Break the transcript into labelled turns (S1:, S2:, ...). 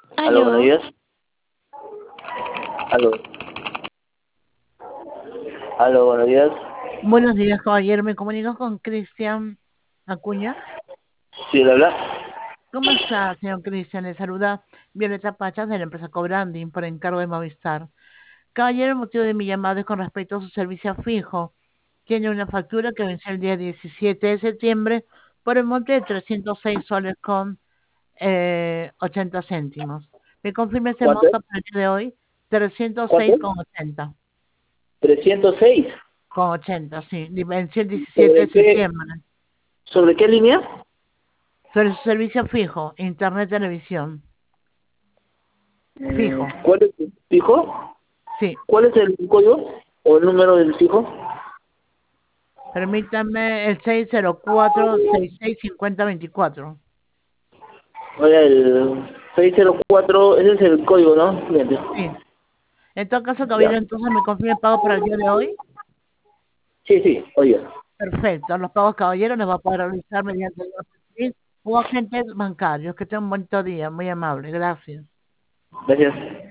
S1: Aló, buenos
S2: Aló,
S1: días. Aló. Aló, buenos días.
S2: buenos días, caballero. Me comunico con Cristian Acuña.
S1: ¿Sí, él habla?
S2: ¿Cómo está, señor Cristian? Le saluda Violeta Pachas de la empresa Cobranding por encargo de Movistar. Caballero, el motivo de mi llamada es con respecto a su servicio fijo. Tiene una factura que vence el día 17 de septiembre por el monte de 306 soles con 80 céntimos. ¿Me confirma ese
S1: ¿Cuánto es?
S2: monto para el día de hoy?
S1: ¿Cuánto
S2: 306
S1: es?
S2: con 80.
S1: 306.
S2: Con 80, sí. Venció el 17 de
S1: ¿Sobre qué?
S2: septiembre.
S1: ¿Sobre qué línea?
S2: Sobre su servicio fijo, internet, televisión. Fijo,
S1: ¿Cuál es el fijo?
S2: sí.
S1: ¿Cuál es el código o el número del fijo?
S2: Permítame el 604-6650-24.
S1: Oiga, el 604, ese es el código, ¿no? Cliente.
S2: Sí. En todo caso,
S1: Ya.
S2: caballero, entonces me confirma el pago para el día de hoy.
S1: Sí, sí, oiga.
S2: Perfecto. Los pagos, caballero, los va a poder realizar mediante el o agentes bancarios. Que tengan un bonito día. Muy amable. Gracias.
S1: Gracias.